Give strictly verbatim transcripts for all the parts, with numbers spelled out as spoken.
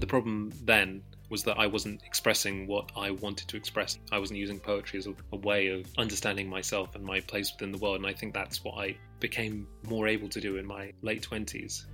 the problem then was that I wasn't expressing what I wanted to express. I wasn't using poetry as a, a way of understanding myself and my place within the world, and I think that's what I became more able to do in my late twenties.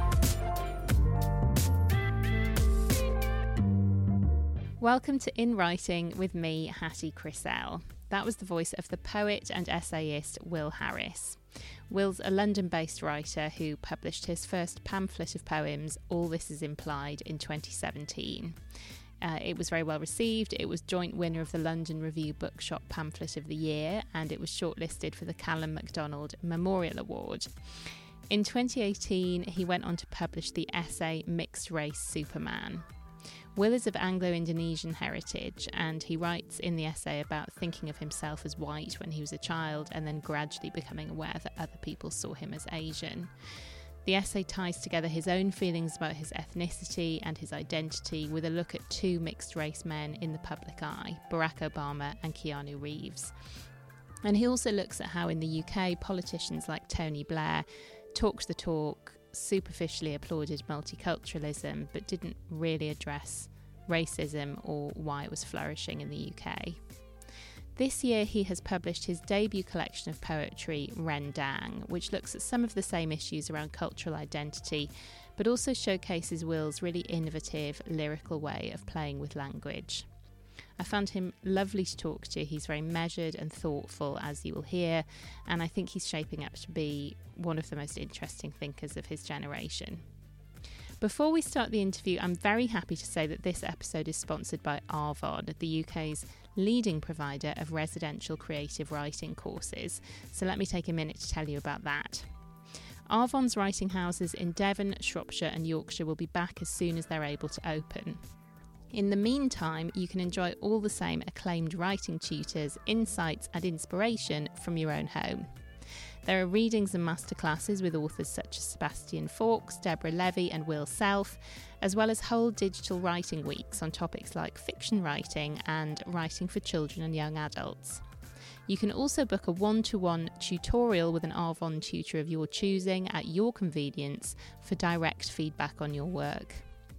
Welcome to In Writing with me, Hattie Crisell. That was the voice of the poet and essayist Will Harris. Will's a London-based writer who published his first pamphlet of poems, All This Is Implied, in twenty seventeen. Uh, it was very well received. It was joint winner of the London Review Bookshop Pamphlet of the Year, and it was shortlisted for the Callum MacDonald Memorial Award. In twenty eighteen, he went on to publish the essay Mixed Race Superman. Will is of Anglo-Indonesian heritage, and he writes in the essay about thinking of himself as white when he was a child and then gradually becoming aware that other people saw him as Asian. The essay ties together his own feelings about his ethnicity and his identity with a look at two mixed-race men in the public eye, Barack Obama and Keanu Reeves. And he also looks at how in the U K politicians like Tony Blair talked the talk, superficially applauded multiculturalism, but didn't really address racism or why it was flourishing in the U K. This year he has published his debut collection of poetry, Rendang, which looks at some of the same issues around cultural identity, but also showcases Will's really innovative, lyrical way of playing with language. I found him lovely to talk to. He's very measured and thoughtful, as you will hear, and I think he's shaping up to be one of the most interesting thinkers of his generation. Before we start the interview, I'm very happy to say that this episode is sponsored by Arvon, the U K's leading provider of residential creative writing courses. So let me take a minute to tell you about that. Arvon's writing houses in Devon, Shropshire and Yorkshire will be back as soon as they're able to open. In the meantime, you can enjoy all the same acclaimed writing tutors, insights and inspiration from your own home. There are readings and masterclasses with authors such as Sebastian Faulks, Deborah Levy and Will Self, as well as whole digital writing weeks on topics like fiction writing and writing for children and young adults. You can also book a one-to-one tutorial with an Arvon tutor of your choosing at your convenience for direct feedback on your work.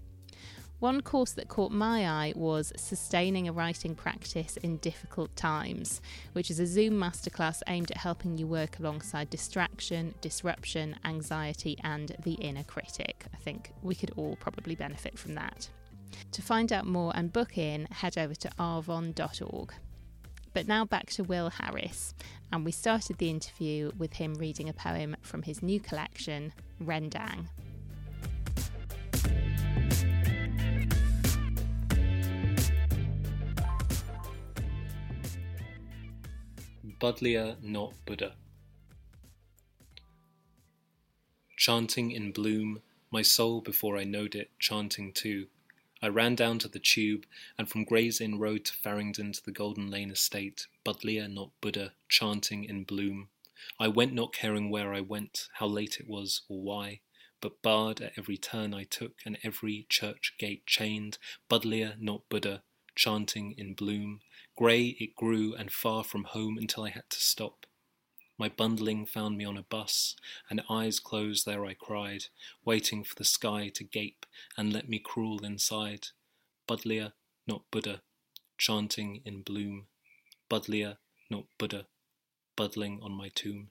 One course that caught my eye was Sustaining a Writing Practice in Difficult Times, which is a Zoom masterclass aimed at helping you work alongside distraction, disruption, anxiety, and the inner critic. I think we could all probably benefit from that. To find out more and book in, head over to arvon dot org. But now back to Will Harris, and we started the interview with him reading a poem from his new collection, Rendang. Buddleia, not Buddha. Chanting in bloom, my soul before I knowed it, chanting too. I ran down to the tube, and from Gray's Inn Road to Farringdon to the Golden Lane Estate, Buddleia, not Buddha, chanting in bloom. I went not caring where I went, how late it was, or why, but barred at every turn I took, and every church gate chained, Buddleia, not Buddha, chanting in bloom. Grey it grew and far from home until I had to stop. My bundling found me on a bus, and eyes closed there I cried, waiting for the sky to gape and let me crawl inside. Buddleia, not Buddha, chanting in bloom. Buddleia, not Buddha, buddling on my tomb.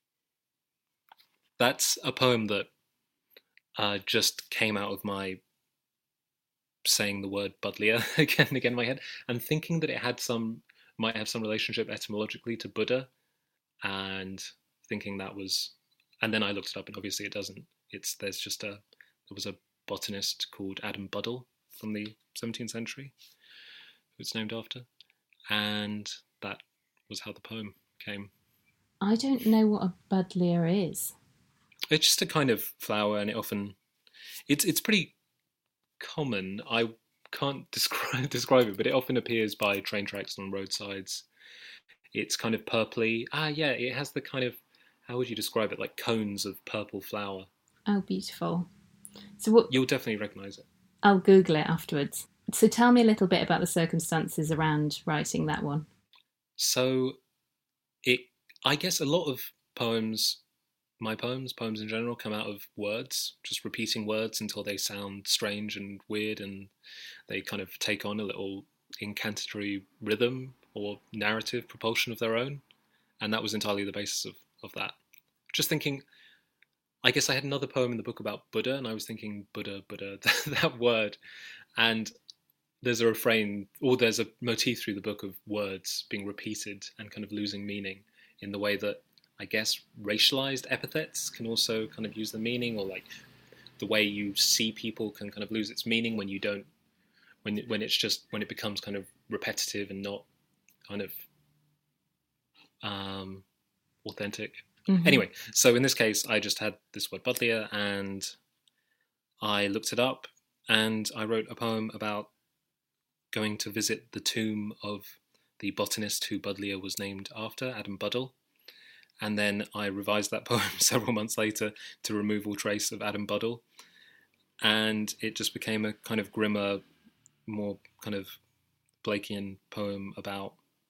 That's a poem that uh, just came out of my saying the word Buddleia again and again in my head, and thinking that it had some, might have some relationship etymologically to Buddha, and thinking that was, and then I looked it up, and obviously it doesn't. It's, there's just a, there was a botanist called Adam Buddle from the seventeenth century, who it's named after, and that was how the poem came. I don't know what a Buddleia is. It's just a kind of flower, and it often, it's it's pretty common. I can't describe describe it, but it often appears by train tracks and on roadsides. It's kind of purpley. Ah, yeah, it has the kind of, how would you describe it? Like cones of purple flower. Oh, beautiful. So what? You'll definitely recognise it. I'll Google it afterwards. So tell me a little bit about the circumstances around writing that one. So, it, I guess a lot of poems my poems, poems in general, come out of words, just repeating words until they sound strange and weird, and they kind of take on a little incantatory rhythm or narrative propulsion of their own. And that was entirely the basis of, of that. Just thinking, I guess I had another poem in the book about Buddha, and I was thinking Buddha, Buddha, that, that word. And there's a refrain, or there's a motif through the book of words being repeated and kind of losing meaning in the way that, I guess, racialized epithets can also kind of use the meaning, or like the way you see people can kind of lose its meaning when you don't, when when it's just, when it becomes kind of repetitive and not kind of um, authentic. Mm-hmm. Anyway, so in this case, I just had this word Budlia, and I looked it up, and I wrote a poem about going to visit the tomb of the botanist who Budlia was named after, Adam Buddle. And then I revised that poem several months later to remove all trace of Adam Buddle. And it just became a kind of grimmer, more kind of Blakean poem about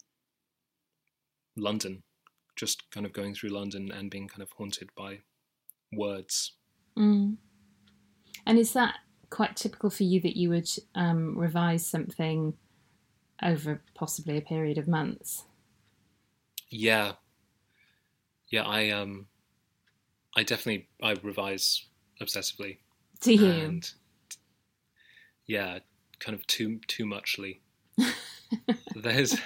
London, just kind of going through London and being kind of haunted by words. Mm. And is that quite typical for you, that you would um, revise something over possibly a period of months? Yeah. Yeah, I um, I definitely, I revise obsessively. Do you? And yeah, kind of too, too muchly. There's,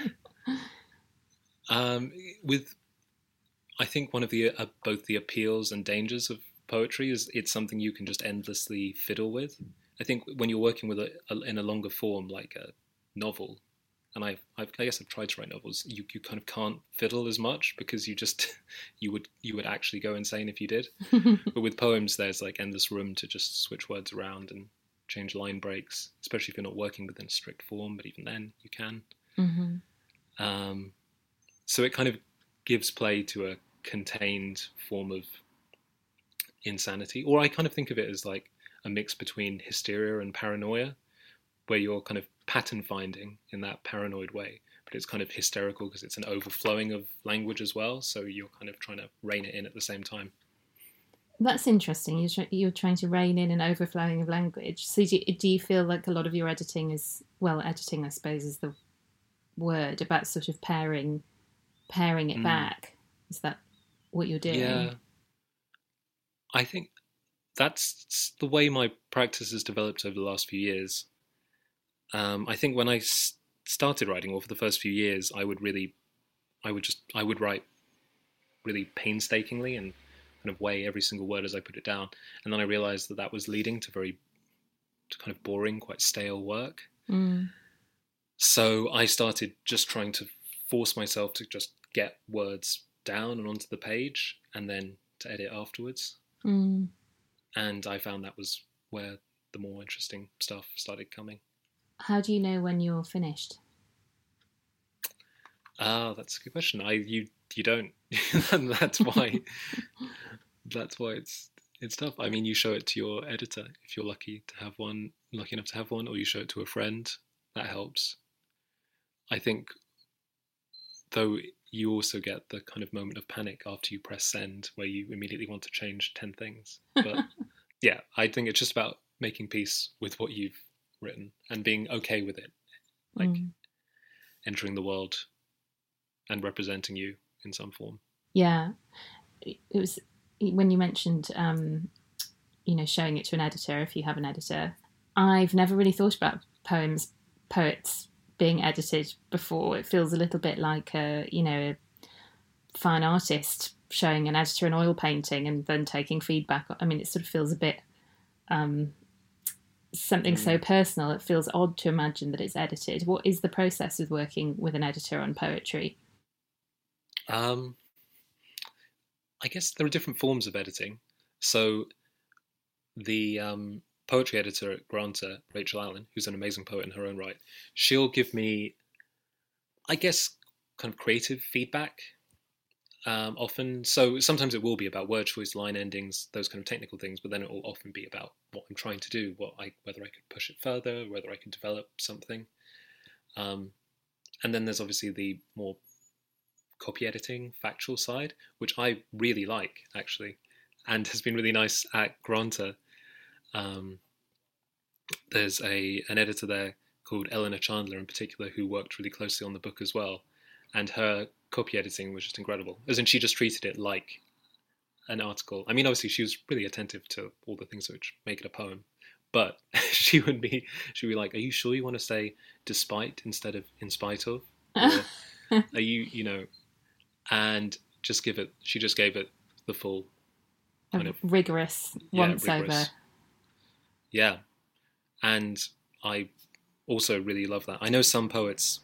um, with, I think one of the, uh, both the appeals and dangers of poetry is it's something you can just endlessly fiddle with. I think when you're working with a, a in a longer form, like a novel, and I, I've, I guess I've tried to write novels, you, you kind of can't fiddle as much because you just, you would you would actually go insane if you did. But with poems, there's like endless room to just switch words around and change line breaks, especially if you're not working within a strict form, but even then you can. Mm-hmm. Um, so it kind of gives play to a contained form of insanity, or I kind of think of it as like a mix between hysteria and paranoia, where you're kind of pattern finding in that paranoid way, but it's kind of hysterical because it's an overflowing of language as well, so you're kind of trying to rein it in at the same time. That's interesting. You're, tr- you're trying to rein in an overflowing of language. So do you, do you feel like a lot of your editing is, well, editing I suppose is the word, about sort of pairing pairing it mm. back? Is that what you're doing? Yeah, I think that's the way my practice has developed over the last few years. Um, I think when I s- started writing, or for the first few years, I would really, I would just, I would write really painstakingly and kind of weigh every single word as I put it down. And then I realized that that was leading to very to kind of boring, quite stale work. Mm. So I started just trying to force myself to just get words down and onto the page, and then to edit afterwards. Mm. And I found that was where the more interesting stuff started coming. How do you know when you're finished? Ah, that's a good question. I you you don't. That's why. That's why it's it's tough. I mean, you show it to your editor if you're lucky to have one, lucky enough to have one, or you show it to a friend. That helps. I think, though, you also get the kind of moment of panic after you press send, where you immediately want to change ten things. But yeah, I think it's just about making peace with what you've written and being okay with it, like mm. entering the world and representing you in some form. Yeah, it was when you mentioned, um, you know, showing it to an editor if you have an editor. I've never really thought about poems, poets being edited before. It feels a little bit like a, you know, a fine artist showing an editor an oil painting and then taking feedback. I mean, it sort of feels a bit um, something mm. so personal. It feels odd to imagine that it's edited. What is the process of working with an editor on poetry? Um, I guess there are different forms of editing. So the um, poetry editor at Granta, Rachel Allen, who's an amazing poet in her own right, she'll give me, I guess, kind of creative feedback um, often. So sometimes it will be about word choice, line endings, those kind of technical things, but then it will often be about what I'm trying to do, what I, whether I could push it further, whether I could develop something. Um, and then there's obviously the more copy editing, factual side, which I really like, actually. and has been really nice at Granta. Um, there's a an editor there called Eleanor Chandler in particular who worked really closely on the book as well, and her copy editing was just incredible. As in, she just treated it like an article. I mean, obviously, she was really attentive to all the things which make it a poem, but she would be she would be like, "Are you sure you want to say despite instead of in spite of? Or are you, you know?" And just give it. She just gave it the full kind a of rigorous yeah, once rigorous. over. Yeah, and I also really love that. I know some poets,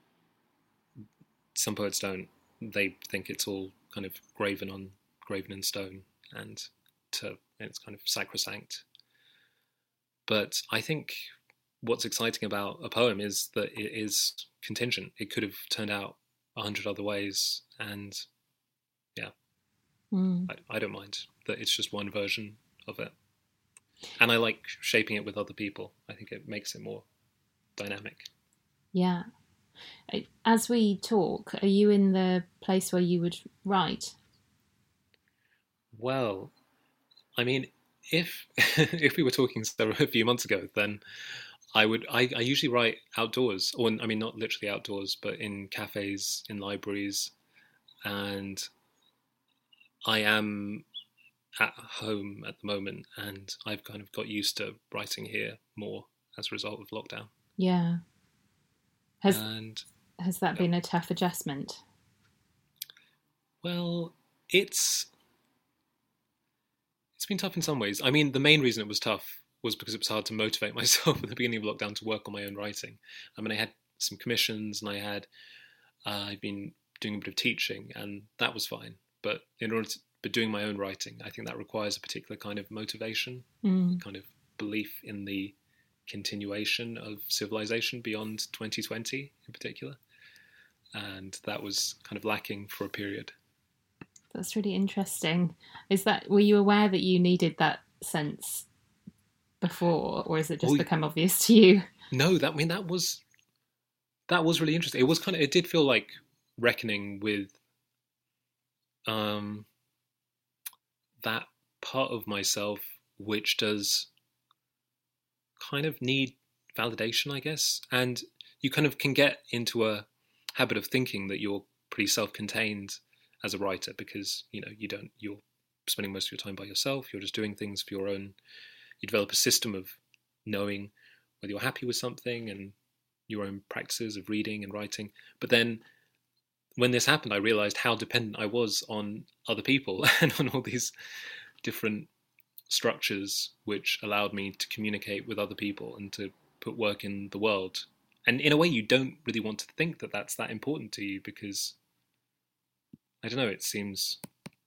some poets don't. They think it's all kind of graven on, graven in stone, and to and it's kind of sacrosanct. But I think what's exciting about a poem is that it is contingent. It could have turned out a hundred other ways, and yeah, Mm. I, I don't mind that it's just one version of it. And I like shaping it with other people. I think it makes it more dynamic. Yeah. As we talk, are you in the place where you would write? Well, I mean, if if we were talking a few months ago, then I would. I, I usually write outdoors, or I mean, not literally outdoors, but in cafes, in libraries, and I am at home at the moment, and I've kind of got used to writing here more as a result of lockdown. Yeah. Has and has that yeah. been a tough adjustment? Well, it's it's been tough in some ways. I mean, the main reason it was tough was because it was hard to motivate myself at the beginning of lockdown to work on my own writing. I mean, I had some commissions, and I had uh, I've been doing a bit of teaching, and that was fine. But in order to but doing my own writing, I think that requires a particular kind of motivation, Mm. kind of belief in the continuation of civilization beyond twenty twenty in particular. And that was kind of lacking for a period. That's really interesting. Is that were you aware that you needed that sense before, or has it just Oh, become obvious to you? No, that I mean that was that was really interesting. It was kind of it did feel like reckoning with um that part of myself which does kind of need validation, I guess. And you kind of can get into a habit of thinking that you're pretty self-contained as a writer because, you know, you don't, you're spending most of your time by yourself. You're just doing things for your own, you develop a system of knowing whether you're happy with something and your own practices of reading and writing. But then when this happened, I realized how dependent I was on other people and on all these different structures which allowed me to communicate with other people and to put work in the world. And in a way, you don't really want to think that that's that important to you because, I don't know, it seems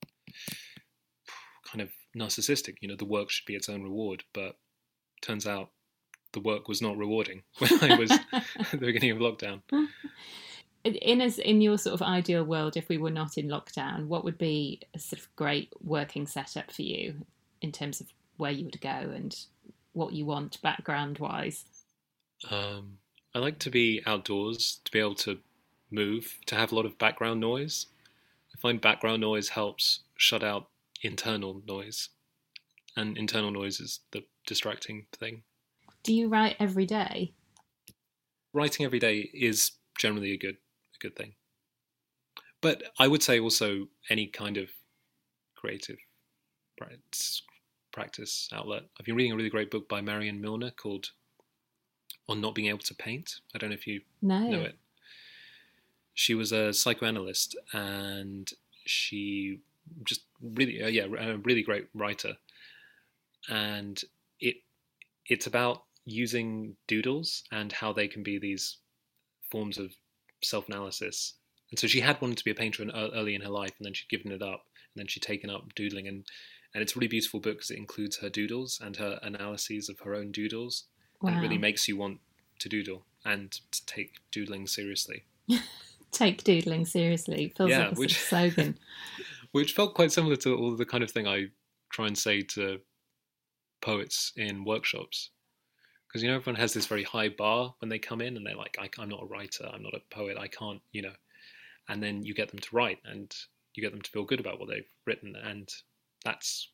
kind of narcissistic. You know, the work should be its own reward, but turns out the work was not rewarding when I was at the beginning of lockdown. In as in your sort of ideal world, if we were not in lockdown, what would be a sort of great working setup for you in terms of where you would go and what you want background wise? Um, I like to be outdoors, to be able to move, to have a lot of background noise. I find background noise helps shut out internal noise, and internal noise is the distracting thing. Do you write every day? Writing every day is generally a good a good thing. But I would say also any kind of creative practice, practice outlet. I've been reading a really great book by Marion Milner called On Not Being Able to Paint. I don't know if you No. know it. She was a psychoanalyst and she just really, uh, yeah, a really great writer. And it it's about using doodles and how they can be these forms of self-analysis. And so she had wanted to be a painter in, uh, early in her life, and then she'd given it up, and then she'd taken up doodling. And, and it's a really beautiful book because it includes her doodles and her analyses of her own doodles. Wow. And it really makes you want to doodle and to take doodling seriously. Take doodling seriously. It feels yeah, like a which, sort of slogan. Which felt quite similar to all the kind of thing I try and say to poets in workshops. Because, you know, everyone has this very high bar when they come in and they're like, I, I'm not a writer, I'm not a poet, I can't, you know. And then you get them to write and you get them to feel good about what they've written. And that's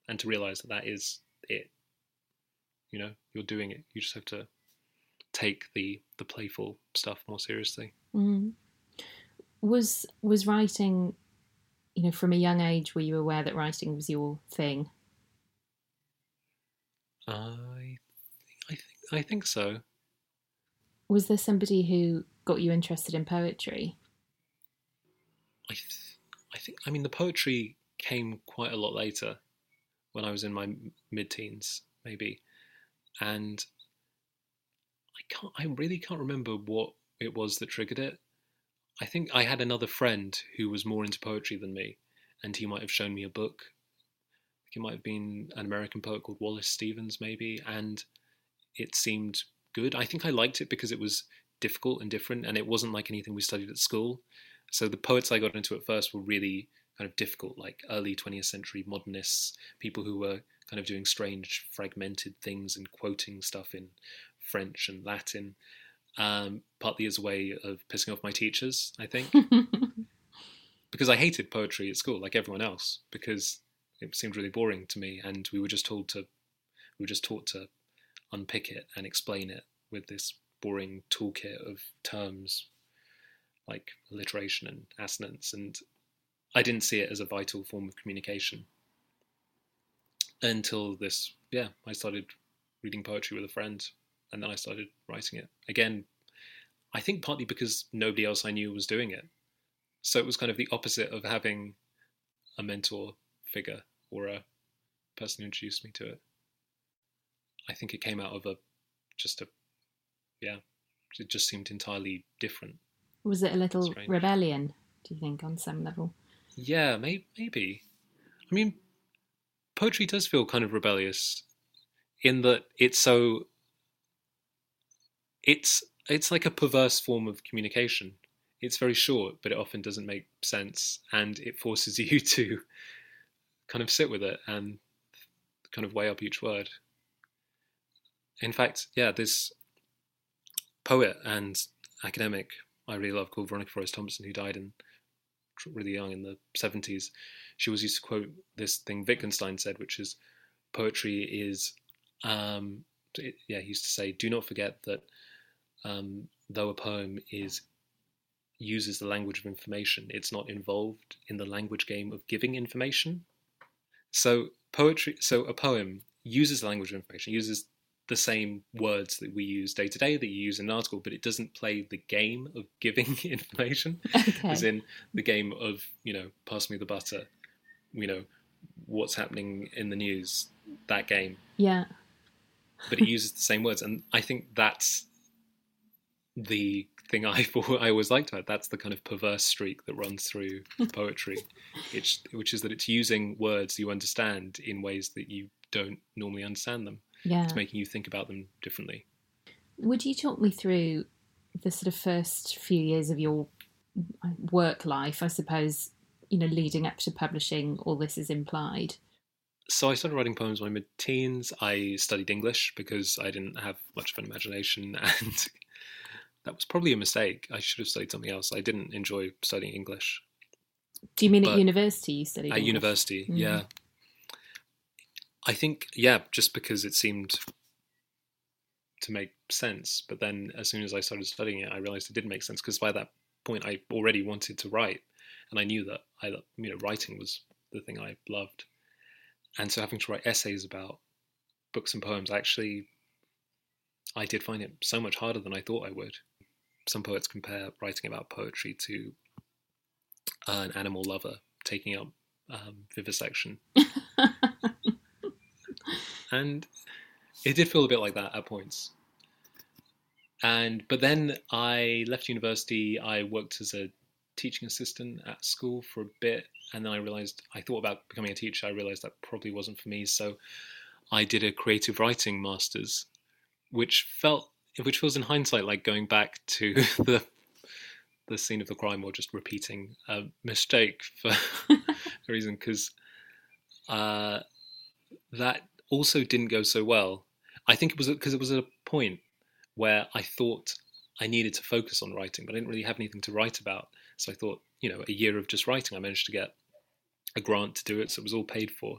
and to realise that that is it. You know, you're doing it. You just have to take the the playful stuff more seriously. Mm. Was was writing, you know, from a young age, were you aware that writing was your thing? I, I think I think so. Was there somebody who got you interested in poetry? I, th- I think. I mean, the poetry came quite a lot later, when I was in my mid-teens, maybe, and I can't. I really can't remember what it was that triggered it. I think I had another friend who was more into poetry than me, and he might have shown me a book. I think it might have been an American poet called Wallace Stevens, maybe, and it seemed good. I think I liked it because it was difficult and different, and it wasn't like anything we studied at school. So the poets I got into at first were really kind of difficult, like early twentieth century modernists, people who were kind of doing strange, fragmented things and quoting stuff in French and Latin, um, partly as a way of pissing off my teachers, I think. Because I hated poetry at school, like everyone else, because it seemed really boring to me, and we were just told to, we were just taught to unpick it and explain it with this boring toolkit of terms like alliteration and assonance, and I didn't see it as a vital form of communication until this, yeah, I started reading poetry with a friend, and then I started writing it. Again, I think partly because nobody else I knew was doing it. So it was kind of the opposite of having a mentor figure or a person who introduced me to it. I think it came out of a, just a, yeah, it just seemed entirely different. Was it a little Strange. rebellion, do you think, on some level? Yeah, may- maybe. I mean, poetry does feel kind of rebellious in that it's so, it's it's like a perverse form of communication. It's very short, but it often doesn't make sense, and it forces you to kind of sit with it and kind of weigh up each word. In fact, yeah, this poet and academic I really love called Veronica Forrest Thompson, who died in really young in the seventies, she always used to quote this thing Wittgenstein said, which is, poetry is, um, it, yeah, he used to say, do not forget that um, though a poem is uses the language of information, it's not involved in the language game of giving information. So poetry, so a poem uses the language of information, uses the same words that we use day to day that you use in an article, but it doesn't play the game of giving information, okay. As in the game of, you know, pass me the butter, you know, what's happening in the news, that game. Yeah. But it uses the same words. And I think that's the thing I I always liked about it. That's the kind of perverse streak that runs through poetry, it's, which is that it's using words you understand in ways that you don't normally understand them. Yeah. It's making you think about them differently. Would you talk me through the sort of first few years of your work life, I suppose, you know, leading up to publishing All This Is Implied? So I started writing poems when I was mid-teens. I studied English because I didn't have much of an imagination, and that was probably a mistake. I should have studied something else. I didn't enjoy studying English. Do you mean but at university you studied At English? university, mm. yeah. I think, yeah, just because it seemed to make sense. But then as soon as I started studying it, I realized it didn't make sense, because by that point I already wanted to write. And I knew that I, you know, writing was the thing I loved. And so having to write essays about books and poems, actually, I did find it so much harder than I thought I would. Some poets compare writing about poetry to uh, an animal lover taking up um, vivisection. And it did feel a bit like that at points. And but then I left university. I worked as a teaching assistant at school for a bit, and then I realised, I thought about becoming a teacher. I realised that probably wasn't for me, so I did a creative writing master's, which felt, which feels in hindsight like going back to the the scene of the crime, or just repeating a mistake for a reason, because uh, that also didn't go so well. I think it was because it was at a point where I thought I needed to focus on writing, but I didn't really have anything to write about. So I thought, you know, a year of just writing, I managed to get a grant to do it, so it was all paid for.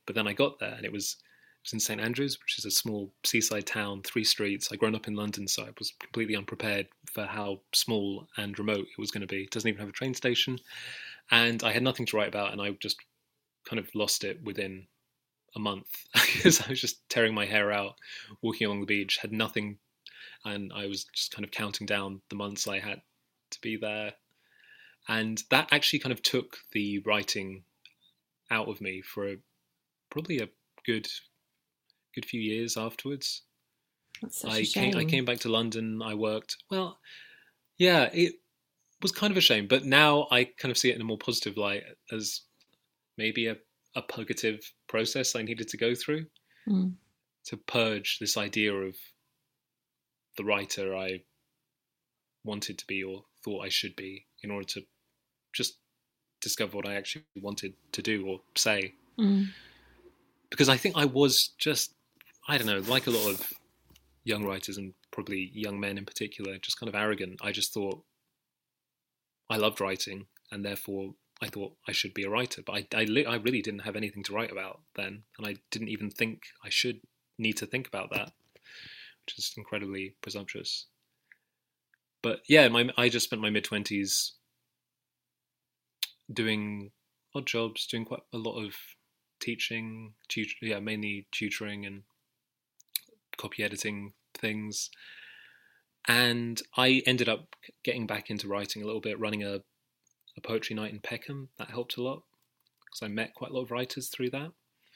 But then I got there, and it was it was in Saint Andrews, which is a small seaside town, three streets. I'd grown up in London, so I was completely unprepared for how small and remote it was going to be. It doesn't even have a train station, and I had nothing to write about, and I just kind of lost it within a month because I was just tearing my hair out, walking along the beach, had nothing, and I was just kind of counting down the months I had to be there. And that actually kind of took the writing out of me for a, probably a good good few years afterwards. That's such I a shame. came I came back to London, I worked. Well, yeah, it was kind of a shame, but now I kind of see it in a more positive light as maybe a, a purgative process I needed to go through mm. to purge this idea of the writer I wanted to be or thought I should be in order to just discover what I actually wanted to do or say. Mm. Because I think I was just, I don't know, like a lot of young writers and probably young men in particular, just kind of arrogant. I just thought I loved writing, and therefore I thought I should be a writer. But I, I, I really didn't have anything to write about then, and I didn't even think I should need to think about that, which is incredibly presumptuous. But yeah, my, I just spent my mid-twenties doing odd jobs, doing quite a lot of teaching, tut- yeah, mainly tutoring and copy editing things. And I ended up getting back into writing a little bit, running a, a poetry night in Peckham. That helped a lot because I met quite a lot of writers through that.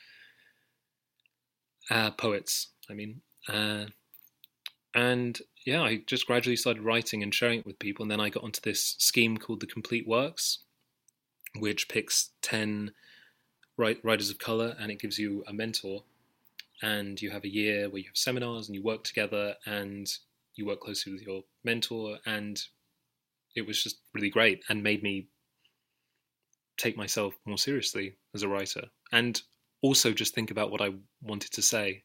Uh, poets, I mean. Uh, and yeah, I just gradually started writing and sharing it with people. And then I got onto this scheme called the Complete Works, which picks ten writers of colour, and it gives you a mentor. And you have a year where you have seminars and you work together and you work closely with your mentor. And it was just really great and made me take myself more seriously as a writer and also just think about what I wanted to say.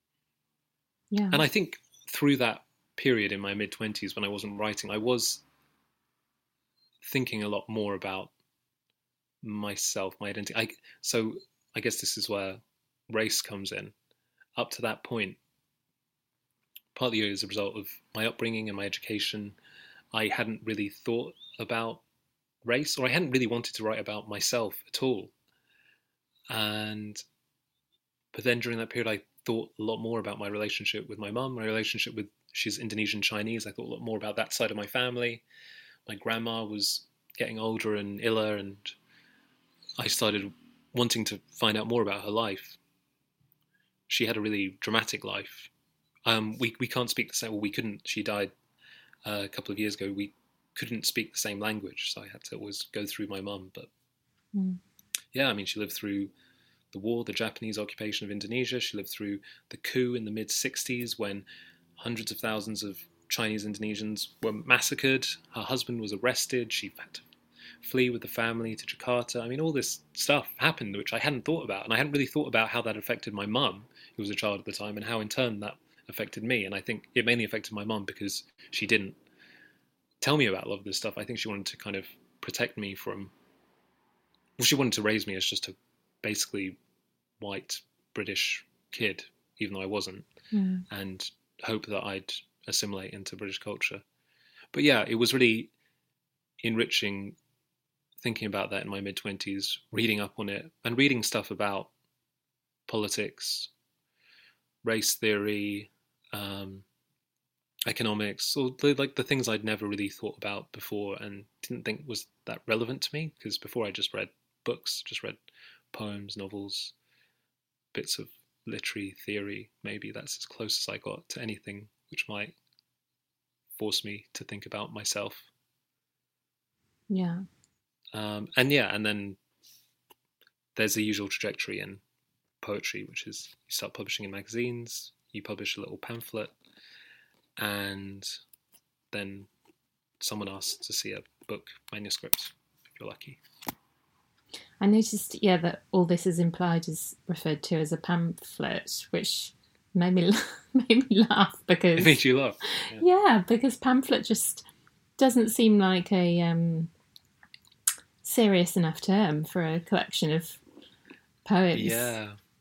Yeah. And I think through that period in my mid-twenties when I wasn't writing, I was thinking a lot more about myself, my identity. I, so I guess this is where race comes in. Up to that point, partly as a result of my upbringing and my education, I hadn't really thought about race, or I hadn't really wanted to write about myself at all. And but then during that period, I thought a lot more about my relationship with my mum, my relationship with, she's Indonesian Chinese. I thought a lot more about that side of my family. My grandma was getting older and iller, and I started wanting to find out more about her life. She had a really dramatic life. Um, we we can't speak the same. Well, we couldn't. She died uh, a couple of years ago. We couldn't speak the same language, so I had to always go through my mum. But mm. yeah, I mean, she lived through the war, the Japanese occupation of Indonesia. She lived through the coup in the mid sixties when hundreds of thousands of Chinese Indonesians were massacred. Her husband was arrested. She had to flee with the family to Jakarta. I mean, all this stuff happened which I hadn't thought about, and I hadn't really thought about how that affected my mum, who was a child at the time, and how in turn that affected me. And I think it mainly affected my mum because she didn't tell me about a lot of this stuff. I think she wanted to kind of protect me from, well, she wanted to raise me as just a basically white British kid, even though I wasn't, mm. and hope that I'd assimilate into British culture. But yeah, it was really enriching thinking about that in my mid-twenties, reading up on it, and reading stuff about politics, race theory, um, economics, or the, like the things I'd never really thought about before and didn't think was that relevant to me, because before I just read books, just read poems, novels, bits of literary theory. Maybe that's as close as I got to anything which might force me to think about myself. Yeah. Um, and yeah, and then there's the usual trajectory in poetry, which is you start publishing in magazines, you publish a little pamphlet, and then someone asks to see a book manuscript, if you're lucky. I noticed, yeah, that all this is implied is referred to as a pamphlet, which made me made me laugh because it made you laugh. Yeah, yeah because pamphlet just doesn't seem like a um, serious enough term for a collection of poems. Yeah,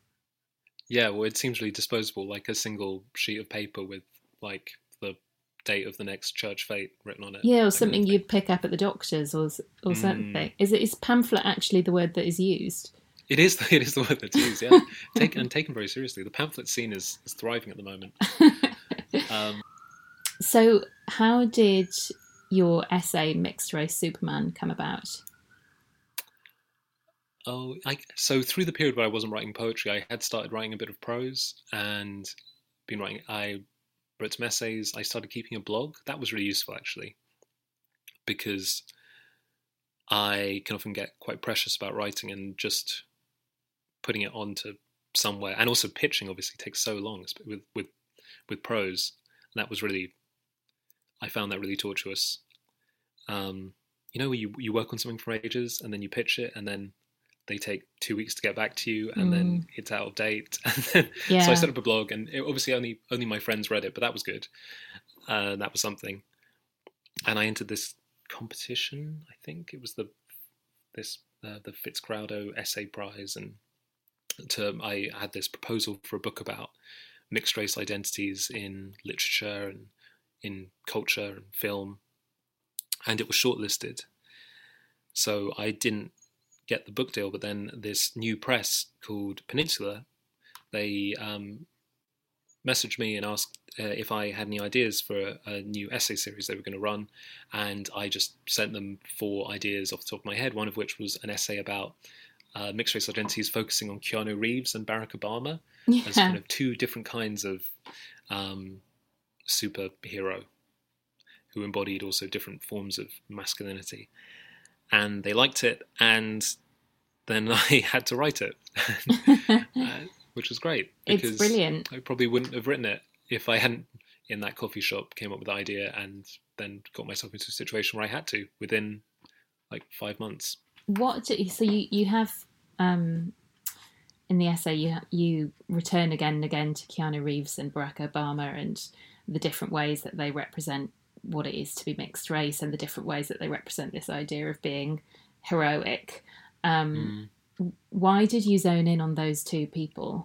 Yeah, well, it seems really disposable, like a single sheet of paper with like the date of the next church fete written on it. Yeah, or that kind something of thing. you'd pick up at the doctor's, or or Mm. something. Is it is pamphlet actually the word that is used? It is. It is the word that's used. Yeah, taken and taken very seriously. The pamphlet scene is, is thriving at the moment. Um, So, how did your essay "Mixed Race Superman" come about? oh, I, so through the period where I wasn't writing poetry, I had started writing a bit of prose and been writing. I wrote some essays. I started keeping a blog. That was really useful actually because I can often get quite precious about writing and just putting it onto somewhere, and also pitching obviously takes so long with with with prose. And that was really, I found that really tortuous. Um, you know, you you work on something for ages and then you pitch it, and then they take two weeks to get back to you, and then Mm, it's out of date. And then, so I yeah. set up a blog, and it, obviously only only my friends read it, but that was good. Uh, that was something. And I entered this competition. I think it was the this uh, the Fitzcarraldo Essay Prize, and to I had this proposal for a book about mixed race identities in literature and in culture and film, and it was shortlisted. So I didn't get the book deal, but then this new press called Peninsula, they um, messaged me and asked uh, if I had any ideas for a, a new essay series they were going to run, and I just sent them four ideas off the top of my head. One of which was an essay about uh, mixed race identities, focusing on Keanu Reeves and Barack Obama as Yeah. kind of two different kinds of um, superhero who embodied also different forms of masculinity. And they liked it, and then I had to write it, uh, which was great It's because brilliant. I probably wouldn't have written it if I hadn't, in that coffee shop, came up with the idea and then got myself into a situation where I had to within like five months. What do, so you you have um, in the essay you you return again and again to Keanu Reeves and Barack Obama and the different ways that they represent what it is to be mixed race and the different ways that they represent this idea of being heroic. Um, Mm. why did you zone in on those two people?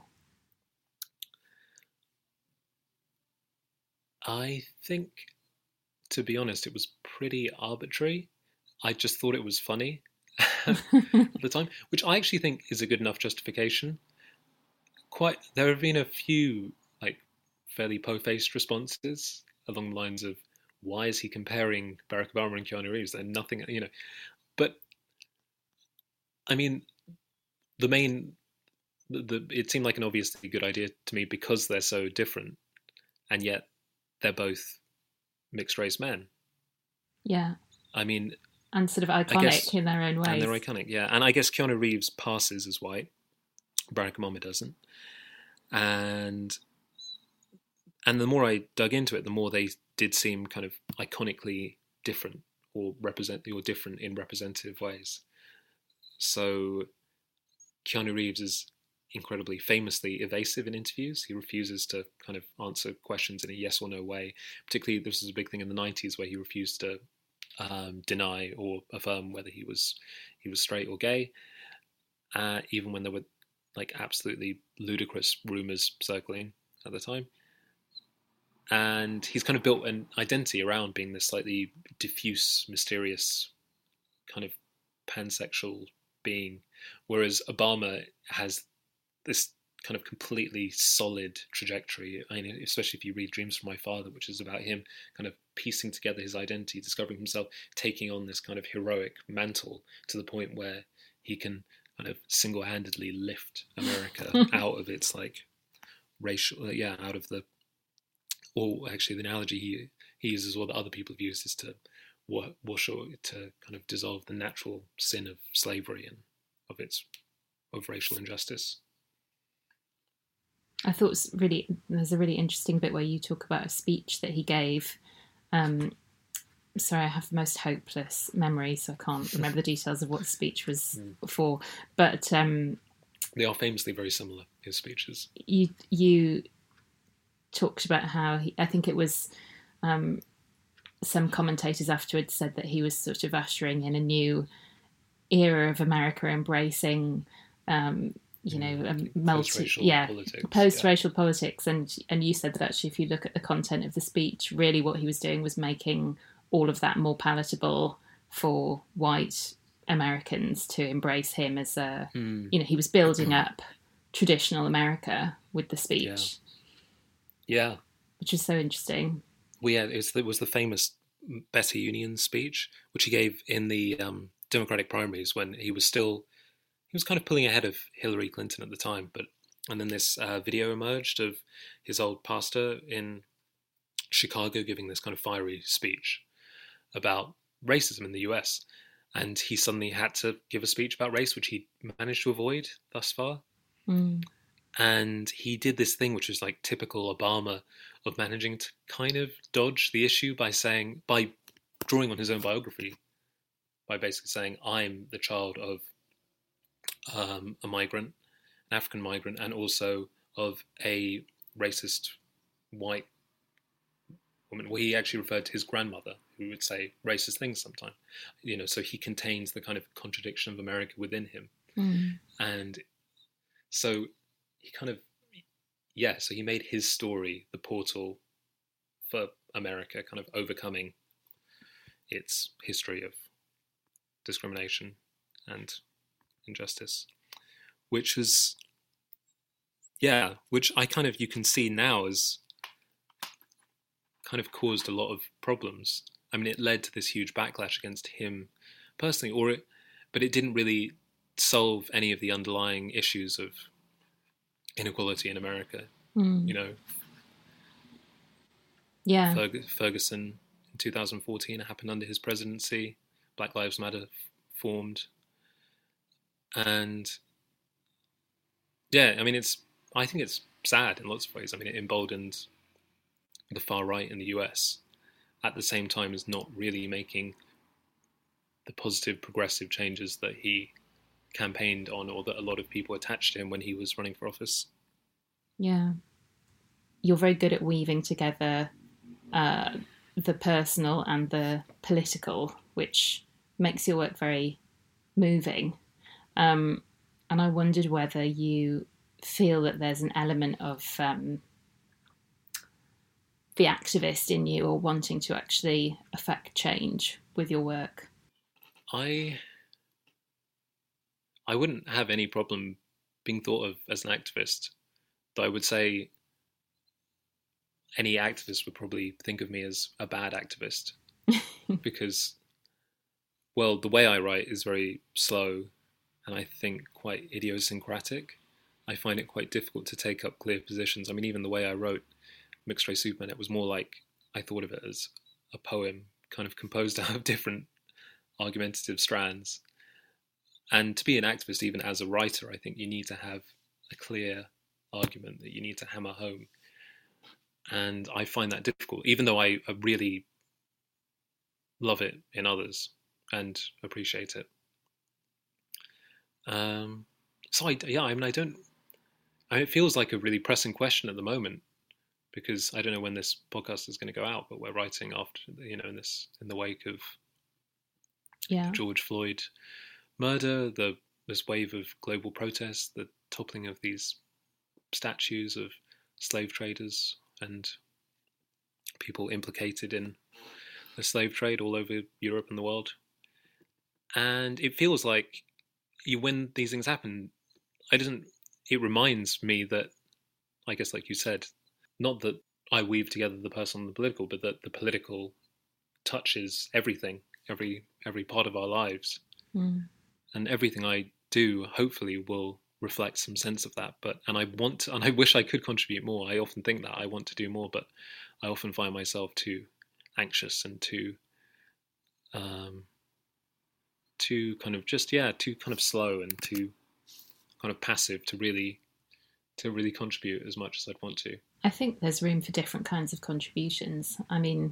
I think, to be honest, it was pretty arbitrary. I just thought it was funny at the time, which I actually think is a good enough justification. Quite, there have been a few like fairly po-faced responses along the lines of, "Why is he comparing Barack Obama and Keanu Reeves? They're nothing, you know." But I mean, the main, the, the it seemed like an obviously good idea to me because they're so different, and yet they're both mixed race men. Yeah, I mean, and sort of I guess, iconic in their own and they're ways. iconic, yeah. And I guess Keanu Reeves passes as white, Barack Obama doesn't. And and the more I dug into it, the more they did seem kind of iconically different, or represent or different in representative ways. So Keanu Reeves is incredibly famously evasive in interviews. He refuses to kind of answer questions in a yes or no way. Particularly, this was a big thing in the nineties where he refused to um, deny or affirm whether he was he was straight or gay, uh, even when there were like absolutely ludicrous rumors circling at the time. And he's kind of built an identity around being this slightly diffuse, mysterious, kind of pansexual being, whereas Obama has this kind of completely solid trajectory. I mean, especially if you read Dreams from My Father, which is about him kind of piecing together his identity, discovering himself, taking on this kind of heroic mantle to the point where he can kind of single-handedly lift America out of its like racial, yeah, out of the, or actually the analogy he he uses, or that other people have used, is to wash or to kind of dissolve the natural sin of slavery and of its of racial injustice. I thought it's really there's a really interesting bit where you talk about a speech that he gave. Um, sorry, I have the most hopeless memory, so I can't remember the details of what the speech was mm. for. But um, they are famously very similar, his speeches. You you talked about how he, I think it was um, some commentators afterwards said that he was sort of ushering in a new era of America embracing um, you know, um, multi, post-racial yeah, politics, post-racial yeah. politics. And and you said that actually, if you look at the content of the speech, really what he was doing was making all of that more palatable for white Americans to embrace him as a, mm. you know, he was building up traditional America with the speech. Yeah. yeah. Which is so interesting. Well, yeah, it was, it was the famous Better Union speech, which he gave in the um, Democratic primaries when he was still, he was kind of pulling ahead of Hillary Clinton at the time. But and then this uh, video emerged of his old pastor in Chicago giving this kind of fiery speech about racism in the U S. And he suddenly had to give a speech about race, which he managed to avoid thus far. Mm. And he did this thing which was like typical Obama of managing to kind of dodge the issue by saying, by drawing on his own biography, by basically saying, I'm the child of um, a migrant, an African migrant, and also of a racist white woman. Well, he actually referred to his grandmother, who would say racist things sometimes. You know, so he contains the kind of contradiction of America within him. Mm. And so he kind of, yeah, so he made his story the portal for America, kind of overcoming its history of discrimination and injustice, which was, yeah, which I kind of, you can see now as kind of caused a lot of problems. I mean, it led to this huge backlash against him personally, or it, but it didn't really solve any of the underlying issues of inequality in America. Mm. You know, yeah, Ferg- Ferguson in two thousand fourteen, it happened under his presidency. Black Lives Matter formed, and yeah, I mean, it's. I think it's sad in lots of ways. I mean, it emboldened the far right in the U S at the same time as not really making the positive progressive changes that he campaigned on, or that a lot of people attached to him when he was running for office. Yeah. You're very good at weaving together uh, the personal and the political, which makes your work very moving. Um, and I wondered whether you feel that there's an element of um, the activist in you, or wanting to actually affect change with your work. I I wouldn't have any problem being thought of as an activist, though I would say any activist would probably think of me as a bad activist because, well, the way I write is very slow and I think quite idiosyncratic. I find it quite difficult to take up clear positions. I mean, even the way I wrote Mixed Race Superman, it was more like I thought of it as a poem kind of composed out of different argumentative strands. And to be an activist, even as a writer, I think you need to have a clear argument that you need to hammer home. And I find that difficult, even though I really love it in others and appreciate it. Um, so I, yeah, I mean, I don't, I mean, it feels like a really pressing question at the moment, because I don't know when this podcast is going to go out, but we're writing after, you know, in this, in the wake of yeah. George Floyd murder, the this wave of global protests, the toppling of these statues of slave traders and people implicated in the slave trade all over Europe and the world. And it feels like you, when these things happen, I didn't, it reminds me that, I guess like you said, not that I weave together the personal and the political, but that the political touches everything, every every part of our lives. Mm. And everything I do, hopefully, will reflect some sense of that. But and I want to, and I wish I could contribute more. I often think that I want to do more, but I often find myself too anxious and too, um, too kind of just yeah, too kind of slow and too kind of passive to really, to really contribute as much as I'd want to. I think there's room for different kinds of contributions. I mean,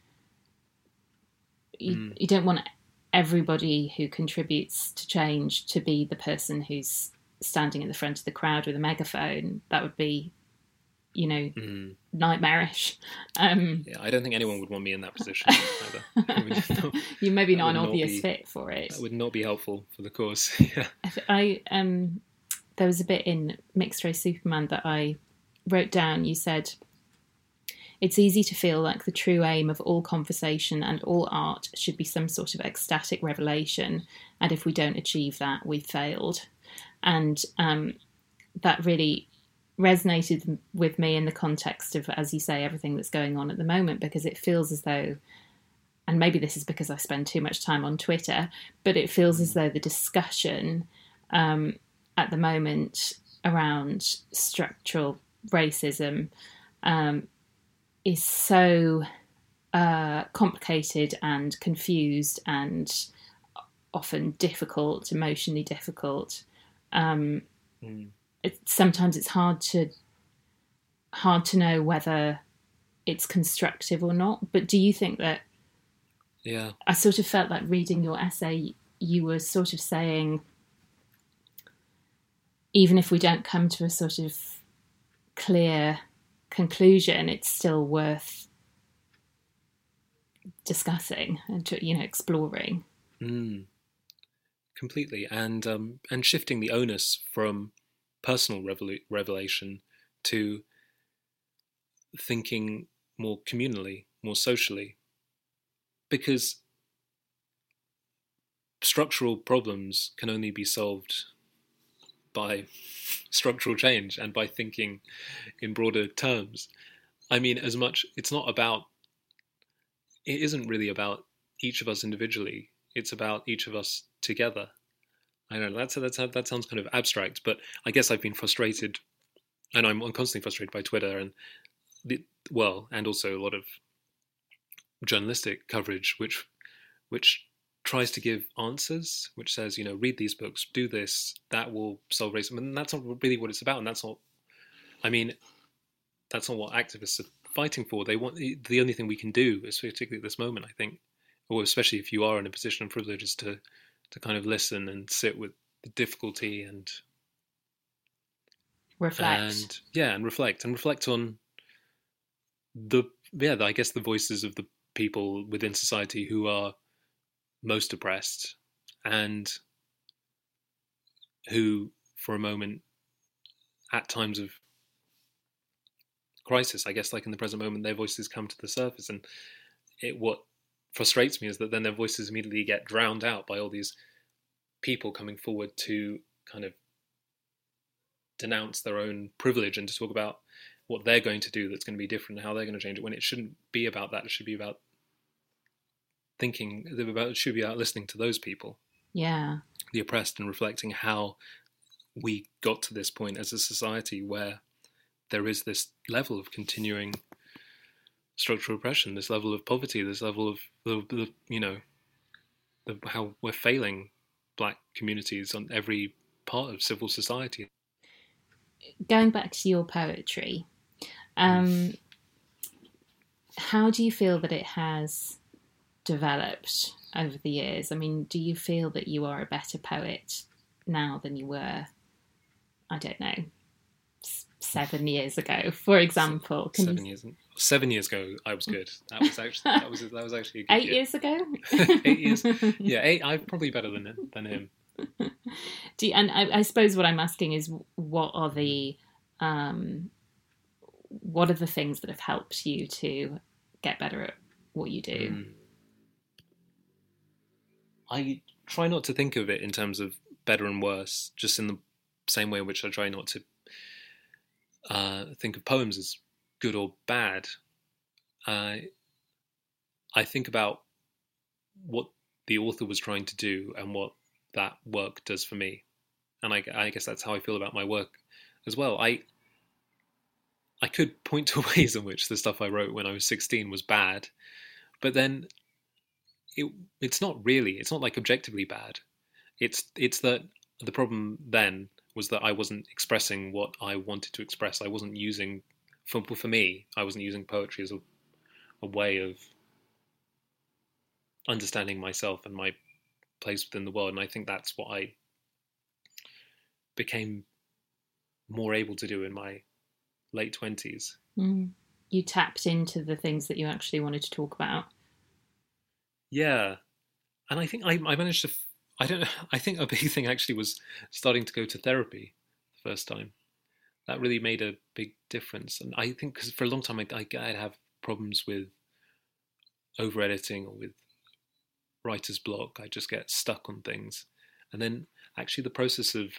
you, mm. you don't want everybody who contributes to change to be the person who's standing in the front of the crowd with a megaphone. That would be, you know, mm. nightmarish. Um, yeah, I don't think anyone would want me in that position either. Not, you may be not an obvious be, fit for it. That would not be helpful for the cause. Yeah. I um, there was a bit in Mixed Race Superman that I wrote down. You said, it's easy to feel like the true aim of all conversation and all art should be some sort of ecstatic revelation, and if we don't achieve that, we've failed. And um, that really resonated with me in the context of, as you say, everything that's going on at the moment, because it feels as though, and maybe this is because I spend too much time on Twitter, but it feels as though the discussion um, at the moment around structural racism um, is so uh, complicated and confused and often difficult, emotionally difficult. Um, mm. it, sometimes it's hard to hard to know whether it's constructive or not. But do you think that? Yeah, I sort of felt like reading your essay, you were sort of saying, even if we don't come to a sort of clear conclusion, it's still worth discussing and, you know, exploring. Mm. Completely, and um, and shifting the onus from personal revel- revelation to thinking more communally, more socially, because structural problems can only be solved by structural change and by thinking in broader terms. I mean, as much, it's not about, it isn't really about each of us individually, it's about each of us together. I know that's, that's that sounds kind of abstract, but I guess I've been frustrated, and I'm constantly frustrated by Twitter and the, well, and also a lot of journalistic coverage, which which tries to give answers, which says, you know, read these books, do this, that will solve racism, and that's not really what it's about. And that's not, I mean, that's not what activists are fighting for. They want, the only thing we can do, particularly at this moment, I think, or especially if you are in a position of privilege, is to to kind of listen and sit with the difficulty and reflect. And yeah, and reflect and reflect on the yeah, I guess the voices of the people within society who are most oppressed and who, for a moment, at times of crisis, I guess, like in the present moment, their voices come to the surface, and it what frustrates me is that then their voices immediately get drowned out by all these people coming forward to kind of denounce their own privilege and to talk about what they're going to do that's going to be different and how they're going to change it, when it shouldn't be about that. It should be about thinking about, it should be about listening to those people, yeah, the oppressed, and reflecting how we got to this point as a society where there is this level of continuing structural oppression, this level of poverty, this level of the, the you know the, how we're failing Black communities on every part of civil society. Going back to your poetry, um, mm. how do you feel that it has developed over the years? I mean, do you feel that you are a better poet now than you were, I don't know, seven years ago, for example? Can seven you... years seven years ago I was good. That was actually that was that was actually a good eight year. years ago. eight years, yeah, eight. I'm probably better than than him. Do you, and I, I suppose what I'm asking is, what are the um, what are the things that have helped you to get better at what you do? Mm. I try not to think of it in terms of better and worse, just in the same way in which I try not to uh, think of poems as good or bad. I I think about what the author was trying to do and what that work does for me, and I, I guess that's how I feel about my work as well. I I could point to ways in which the stuff I wrote when I was sixteen was bad, but then it it's not really. It's not like objectively bad. It's it's that the problem then was that I wasn't expressing what I wanted to express. I wasn't using, for for me, I wasn't using poetry as a a way of understanding myself and my place within the world. And I think that's what I became more able to do in my late twenties. Mm. You tapped into the things that you actually wanted to talk about. Yeah. And I think I, I managed to, I don't know, I think a big thing actually was starting to go to therapy, first time. That really made a big difference. And I think because for a long time I, I, I'd have problems with over editing or with writer's block. I just get stuck on things. And then actually the process of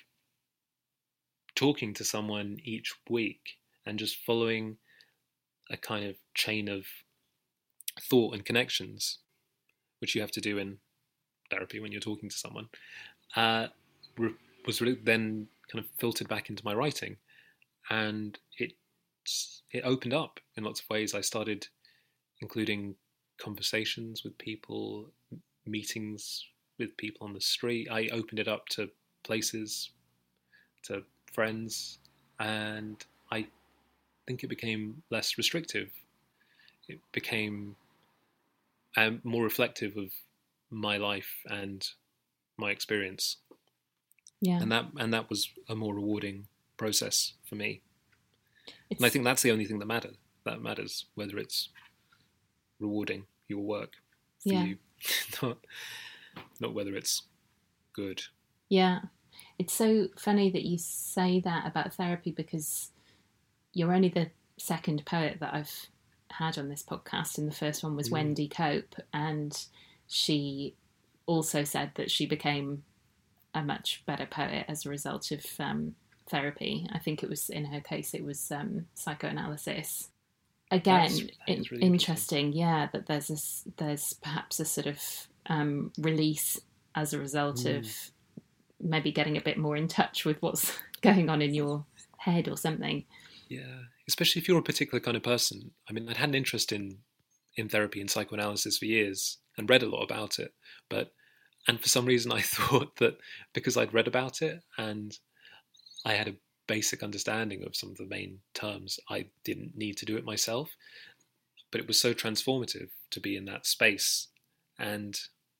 talking to someone each week and just following a kind of chain of thought and connections, which you have to do in therapy when you're talking to someone, uh, was really then kind of filtered back into my writing. And it it opened up in lots of ways. I started including conversations with people, meetings with people on the street. I opened it up to places, to friends, and I think it became less restrictive. It became um, more reflective of my life and my experience. Yeah. And that and that was a more rewarding process for me. It's... And I think that's the only thing that matters. That matters, whether it's rewarding your work for yeah. you, not not whether it's good. Yeah. It's so funny that you say that about therapy, because you're only the second poet that I've had on this podcast, and the first one was mm. Wendy Cope, and she also said that she became a much better poet as a result of um, therapy. I think it was, in her case, it was um, psychoanalysis. Again, That's, that it, really interesting, yeah, that there's this, there's perhaps a sort of um, release as a result mm. of maybe getting a bit more in touch with what's going on in your head or something. Yeah, especially if you're a particular kind of person. I mean, I'd had an interest in in therapy and psychoanalysis for years and read a lot about it, but and for some reason I thought that because I'd read about it and I had a basic understanding of some of the main terms, I didn't need to do it myself. But it was so transformative to be in that space and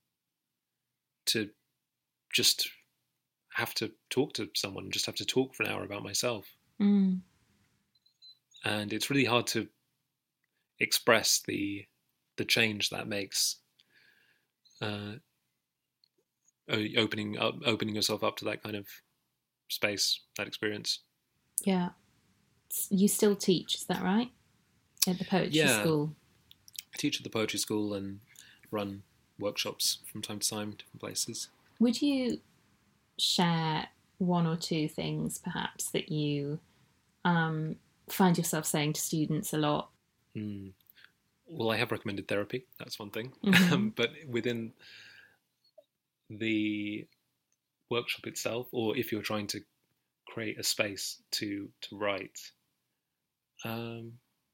to just have to talk to someone, just have to talk for an hour about myself. Mm. And it's really hard to express the the change that makes. Uh, opening up, opening yourself up to that kind of space, that experience. Yeah. You still teach, is that right? At the poetry yeah. school? I teach at the poetry school and run workshops from time to time, different places. Would you share one or two things, perhaps, that you um, find yourself saying to students a lot? Mm. Well, I have recommended therapy. That's one thing. Mm-hmm. But within the workshop itself, or if you're trying to create a space to to write, um,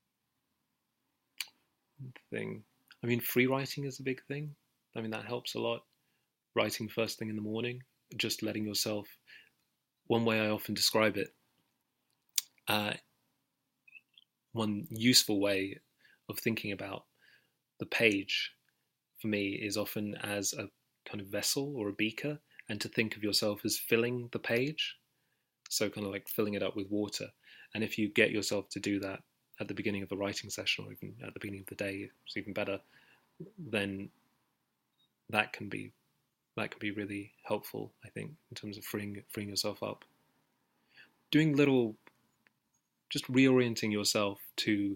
thing. I mean, free writing is a big thing. I mean, that helps a lot. Writing first thing in the morning, just letting yourself. One way I often describe it, uh, one useful way of thinking about the page for me is often as a kind of vessel or a beaker, and to think of yourself as filling the page, so kind of like filling it up with water. And if you get yourself to do that at the beginning of a writing session, or even at the beginning of the day, it's even better, then that can be that can be really helpful, I think, in terms of freeing freeing yourself up. Doing little, just reorienting yourself to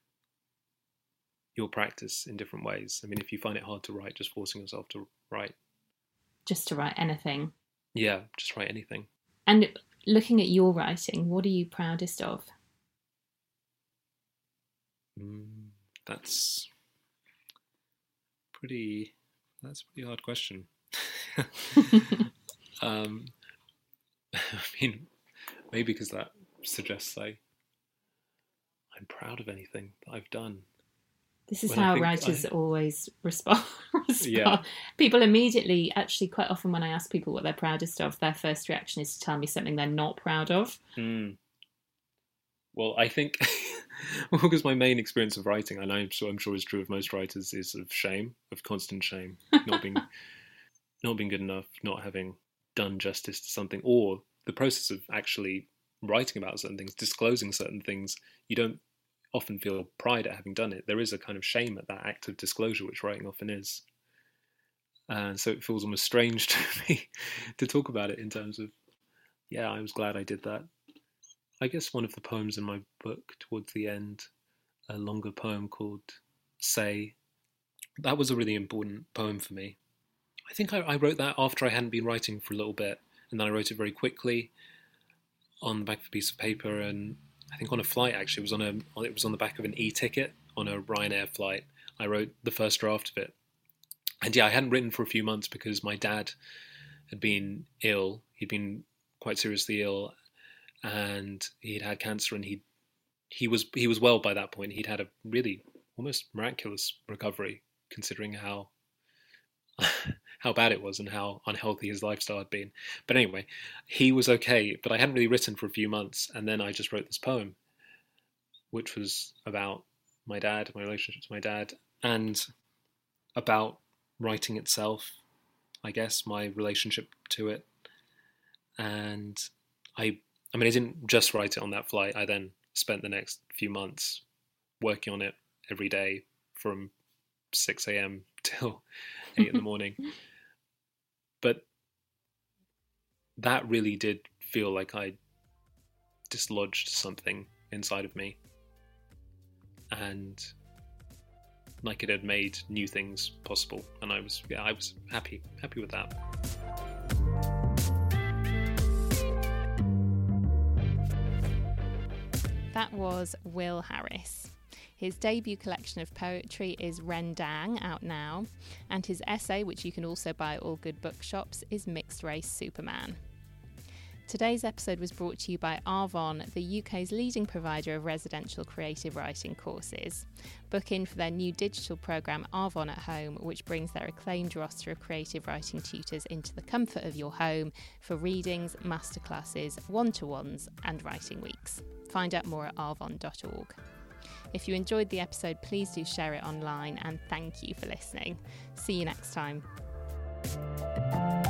your practice in different ways. I mean, if you find it hard to write, just forcing yourself to write. Just to write anything? Yeah, just write anything. And looking at your writing, what are you proudest of? Mm, that's pretty, that's a pretty hard question. um, I mean, maybe because that suggests I, I'm proud of anything that I've done. This is when how writers I, always respond. respond. Yeah. People immediately, actually quite often when I ask people what they're proudest of, their first reaction is to tell me something they're not proud of. Mm. Well, I think, because my main experience of writing, and I'm sure, I'm sure is true of most writers, is of shame, of constant shame, not being, not being good enough, not having done justice to something, or the process of actually writing about certain things, disclosing certain things. You don't often feel pride at having done it. There is a kind of shame at that act of disclosure, which writing often is. And so it feels almost strange to me to talk about it in terms of, yeah, I was glad I did that. I guess one of the poems in my book towards the end, a longer poem called Say, that was a really important poem for me. I think I, I wrote that after I hadn't been writing for a little bit, and then I wrote it very quickly on the back of a piece of paper, and I think on a flight actually. It was on a it was on the back of an e-ticket on a Ryanair flight. I wrote the first draft of it. And yeah, I hadn't written for a few months because my dad had been ill. He'd been quite seriously ill, and he'd had cancer, and he he was he was well by that point. He'd had a really almost miraculous recovery, considering how how bad it was and how unhealthy his lifestyle had been. But anyway, he was okay, but I hadn't really written for a few months, and then I just wrote this poem, which was about my dad, my relationship to my dad, and about writing itself, I guess, my relationship to it. And I I mean, I didn't just write it on that flight. I then spent the next few months working on it every day from six a.m. till eight in the morning. But that really did feel like I dislodged something inside of me, and like it had made new things possible. And I was, yeah, I was happy, happy with that. That was Will Harris. His debut collection of poetry is Rendang, out now, and his essay, which you can also buy at all good bookshops, is Mixed Race Superman. Today's episode was brought to you by Arvon, the U K's leading provider of residential creative writing courses. Book in for their new digital programme Arvon at Home, which brings their acclaimed roster of creative writing tutors into the comfort of your home for readings, masterclasses, one-to-ones and writing weeks. Find out more at arvon dot org. If you enjoyed the episode, please do share it online, and thank you for listening. See you next time.